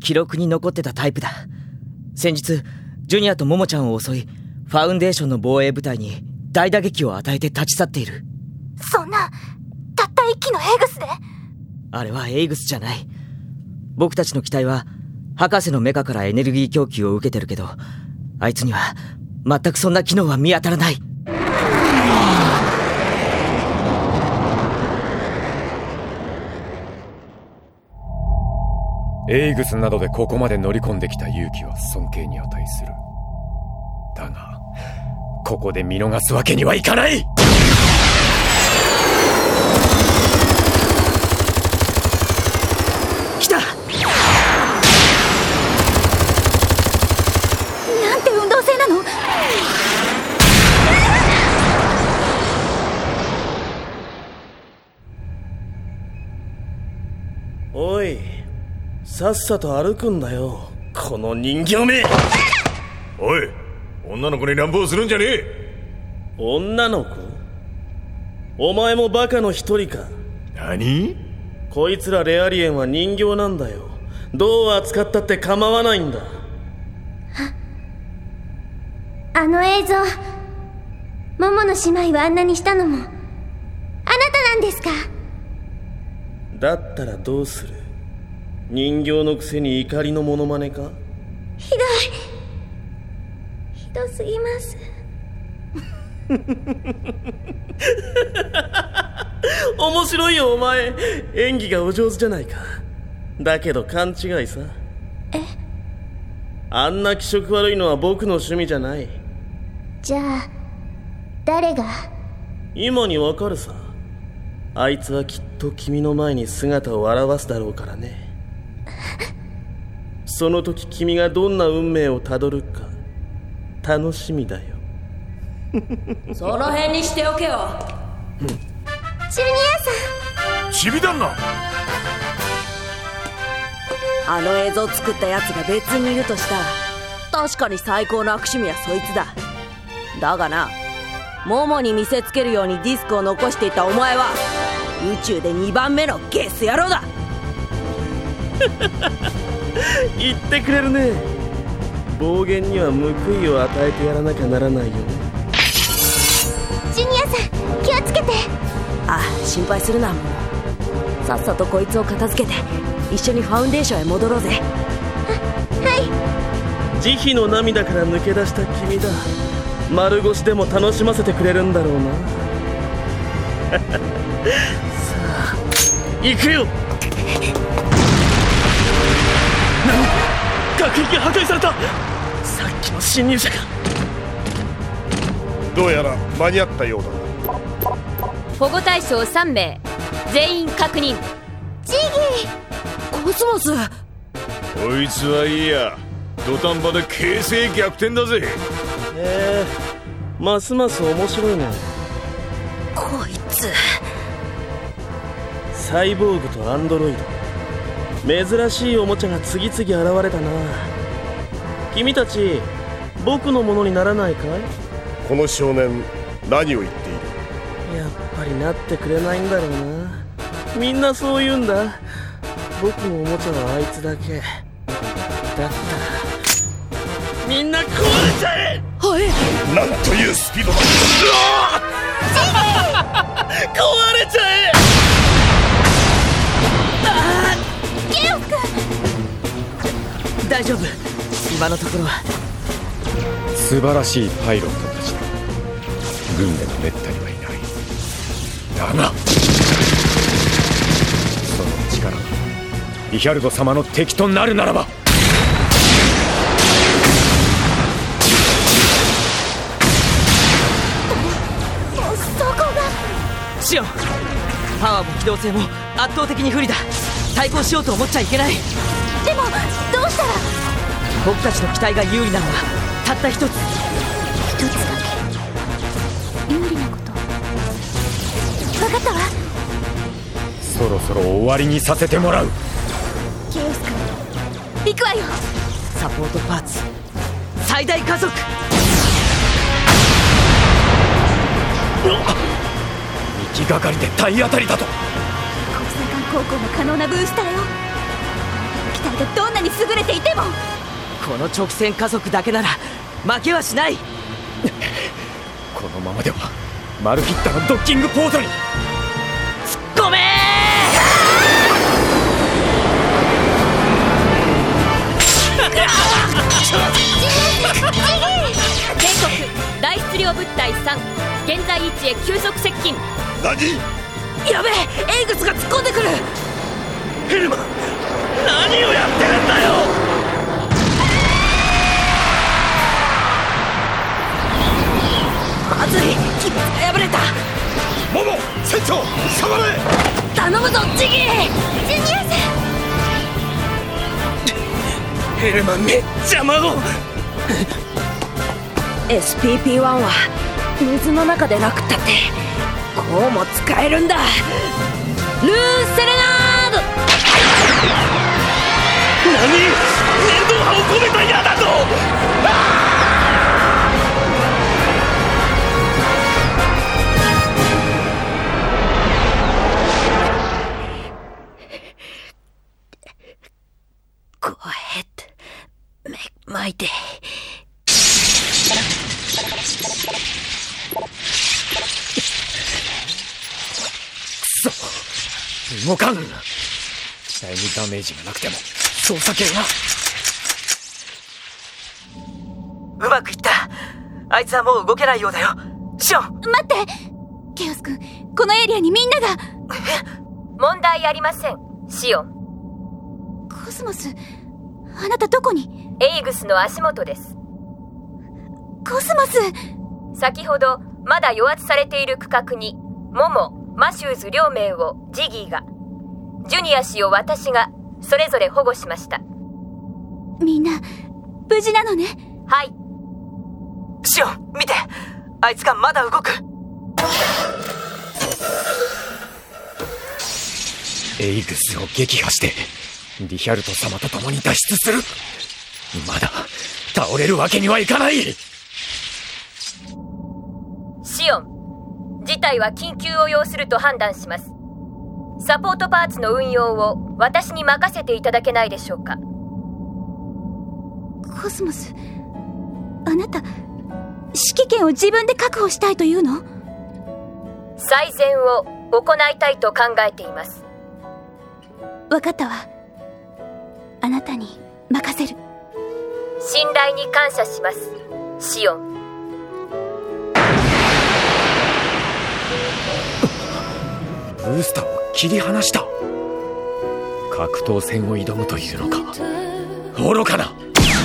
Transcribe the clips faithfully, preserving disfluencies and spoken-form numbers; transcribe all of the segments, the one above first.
記録に残ってたタイプだ。先日ジュニアとモモちゃんを襲い、ファウンデーションの防衛部隊に大打撃を与えて立ち去っている。 そんな、たった一機のエイグスで？ あれはエイグスじゃない。僕たちの機体は博士のメカからエネルギー供給を受けてるけど、あいつには全くそんな機能は見当たらない。 エイグスなどでここまで乗り込んできた勇気は尊敬に値する。だがここで見逃すわけにはいかない。 来た。 なんて運動性なの？ おい、さっさと歩くんだよ、この人形め。 おい、女の子に乱暴するんじゃねえ。 女の子？お前もバカの一人か。 何？ こいつらレアリエンは人形なんだよ。どう扱ったって構わないんだ。 あの映像、モモの姉妹をあんなにしたのもあなたなんですか？ だったらどうする？人形のくせに怒りのモノマネか？ ひどい、ひどすぎます。 面白いよお前、演技がお上手じゃないか。だけど勘違いさ。 え？ あんな気色悪いのは僕の趣味じゃない。 じゃあ誰が？ 今にわかるさ。あいつはきっと君の前に姿を現すだろうからね。その時君がどんな運命をたどるか楽しみだよ。 その辺にしておけよ。 ジュニアさん。 チビ旦那。 あの映像作ったやつが別にいるとしたら、確かに最高の悪趣味はそいつだ。だがな、モモに見せつけるようにディスクを残していたお前は宇宙でにばんめのゲス野郎だ。 言ってくれるね。暴言には報いを与えてやらなきゃならないよね。 ジュニアさん、気をつけて。 ああ、心配するな。さっさとこいつを片付けて一緒にファウンデーションへ戻ろうぜ。 はい。 慈悲の涙から抜け出した君だ。丸腰でも楽しませてくれるんだろうな。さあ行くよ。何？学壁が破壊された。さっきの侵入者か。 どうやら間に合ったようだ。 保護対象さんめい全員確認。 ジギー、コスモス。 こいつはいいや、土壇場で形勢逆転だぜ。 へえ、ますます面白いね。 こいつサイボーグとアンドロイド、珍しいおもちゃが次々現れたな。君たち僕のものにならないかい？ この少年何を言っている？ やっぱりなってくれないんだろうな。みんなそう言うんだ。僕のおもちゃはあいつだけだったらみんな壊れちゃえ。 はい。 なんというスピードだ。 壊れちゃえ。 ゲオス君。 大丈夫、今のところは。 素晴らしいパイロットたちだ。軍でもめったにはいない。だがその力がリヒャルド様の敵となるならば、 そこがシオン、パワーも機動性も圧倒的に不利だ。対抗しようと思っちゃいけない。 でもどうしたら？ 僕たちの機体が有利なのはたった一つ。 一つだけ有利なこと。分かったわ。 そろそろ終わりにさせてもらう。 ケイオス君、行くわよ。 サポートパーツ最大加速。 行きがかりで体当たりだと。 国際間航行の可能なブースターよ。機体がどんなに優れていても。 この直線加速だけなら負けはしない。 このままではマルキッタのドッキングポートに突っ込め全国大質量物体さん、現在位置へ急速接近。 何？ やべえ、エイグスが突っ込んでくる。 ヘルマン、何をやってるんだよ。 まずい、機密が破れた。 モモ、船長、下がれ。 頼むぞジギー。 ジュニアさん、 ヘルマンめっちゃ孫。 エスピーピーワン は水の中でなくったってこうも使えるんだ。ルーセレナード。 何？粘土波を込めた矢だと。 Go ahead, make my day. くそ、動かん。機体にダメージがなくても操作系が。 うまくいった。あいつはもう動けないようだよ。シオン、 待って。ケオス君、このエリアにみんなが。 問題ありません、シオン。 コスモス、あなたどこに？ エイグスの足元です。 コスモス。 先ほどまだ与圧されている区画にモモ、マシューズ両名をジギーが、ジュニア氏を私がそれぞれ保護しました。 みんな無事なのね。 はい。 シオン、見て、あいつがまだ動く。 エイグスを撃破してリヒャルト様と共に脱出する。まだ倒れるわけにはいかない。 シオン、事態は緊急を要すると判断します。サポートパーツの運用を私に任せていただけないでしょうか。 コスモス、あなた指揮権を自分で確保したいというの？ 最善を行いたいと考えています。 分かったわ。あなたに任せる。 信頼に感謝します、シオン。 ブースターを切り離した。格闘戦を挑むというのか。愚かな。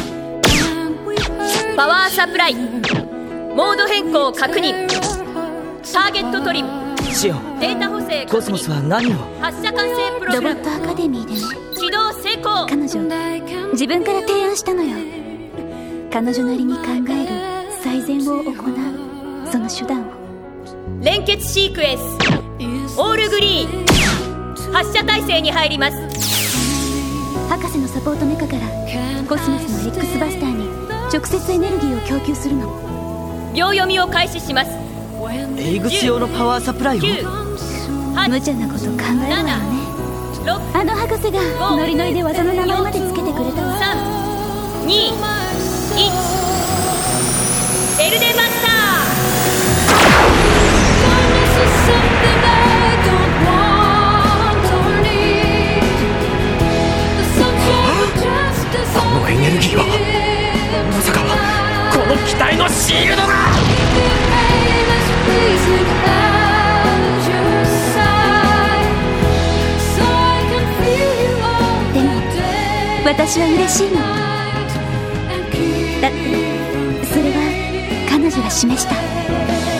パワーサプライ、モード変更確認。ターゲットトリム。 シオン、 データ補正確認。 コスモスは何を？ 発射管制プロログラムボットアカデミーでね。 起動成功。 彼女自分から提案したのよ。彼女なりに考える最善を行うその手段を。 連結シークエンスオールグリーン、発射態勢に入ります。 博士のサポートメカからコスモスの X バスターに直接エネルギーを供給するの。 秒読みを開始します。 エイグス用のパワーサプライを？ きゅう、はち、 無茶なこと考えるわよね。 ろく、 あの博士がノリノリで技の名前までつけてくれたわ。 さん、に、いち、エルデンマスター。 このエネルギーはまさかこの機体のシールドが。 でも私は嬉しいの。だってそれは彼女が示した